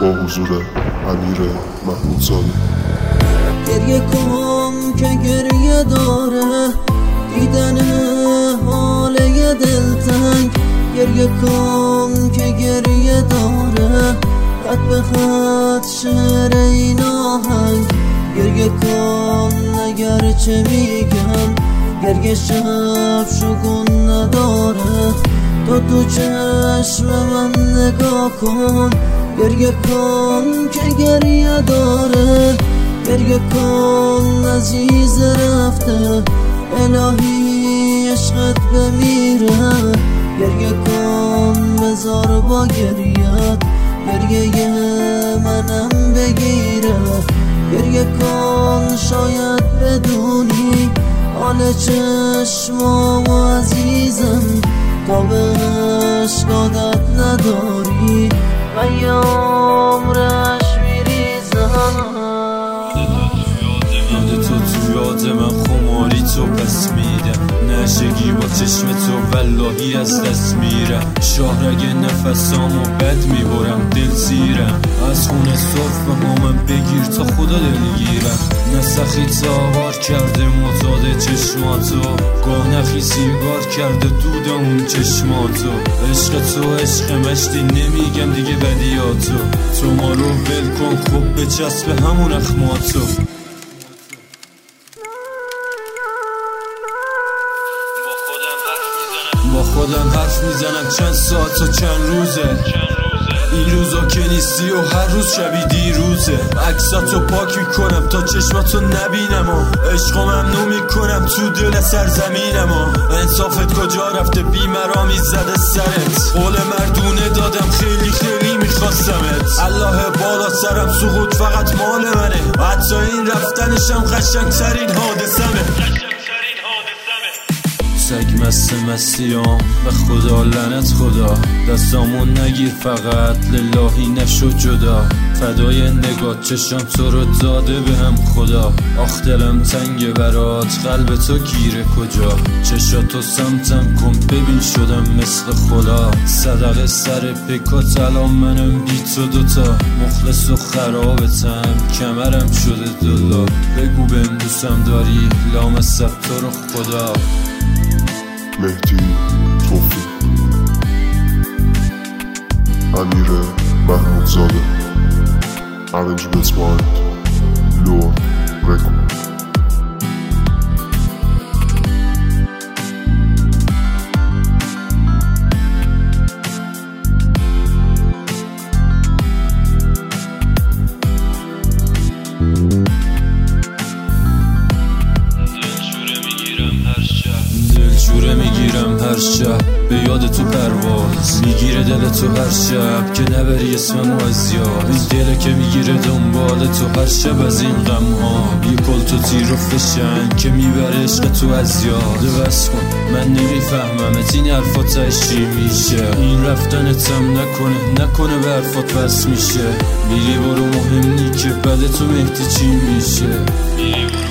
حضور امیر محمودزاده. گریه کن که گریه داره دیدن حاله دلتنگ، گریه کن که گریه داره خط به خط شعر این آهنگ، گریه کن اگر چه میگم گریه شب شگون نداره، تو چشم من نگاه کن، گریه کن که گریه داره، گریه کن عزیز رفته الهی عشقت بمیره، گریه کن بذار با گریت گریه منم بگیره، گریه کن شاید بدونی حال چشمام عزیزم تا به عشق عادت نداری ایام رش میریزم. تو یاد من خماری تو پس میدم، نشگی با چشم تو واللهی از دست میرم، شهر اگه نفسامو بد میبرم دل زیرم، از خونه صبح به من بگیر تا خدا دلگیرم، نسخی تاوار کرده معتاد چشماتو، گاه نخی سیگار کرده دود اون چشماتو، عشق تو عشق مشتی نمیگم دیگه بدیاتو، تو ما رو ول کن خوب بچسب همون اخماتو. با خودم حرف میزنم چند ساعت و چند روزه، این روزا که نیستی و هر روز شبیه دیروزه، عکساتو پاک میکنم تا چشماتو نبینم و عشقو ممنوع میکنم تو دل سرزمینم و انصافت کجا رفته بیمرامی زده سرت، قول مردونه دادم خیلی خیلی میخواستمت، الله بالا سرم سقوط فقط مال منه، حتی این رفتنشم قشنگترین حادثمه، سگ مستیام به خدا لعنت خدا، دستامون نگیر فقط للهی نشو جدا، فدای نگاه چشم تو رو داده به هم خدا، آخ دلم تنگه برات قلب تو گیره کجا، چشاتو سمتم کن ببین شدم مثل خدا، صدقه سر بکات الان منم بی تو دوتا، مخلص و خرابتم کمرم شده دولا، بگو بهم دوستم داری لامصب تو رو خدا. مهدی توفیق، امیر محمودزاده، Arrangements by Lord Record. دلشوره میگیرم هر شب به یاد تو پرواز، میگیره دل تو هر شب که نبری اسممو از یاد، این دله که میگیره دنبال تو هر شب از این غم ها، یه کل تو تیر و فشن که میبره عشق تو از یاد، بس کن من نمیفهممت این حرفات تاش چی میشه، این رفتنتم نکنه به حرفات بس میشه، میری برو مهم نی که بعد تو مهدی چی میشه.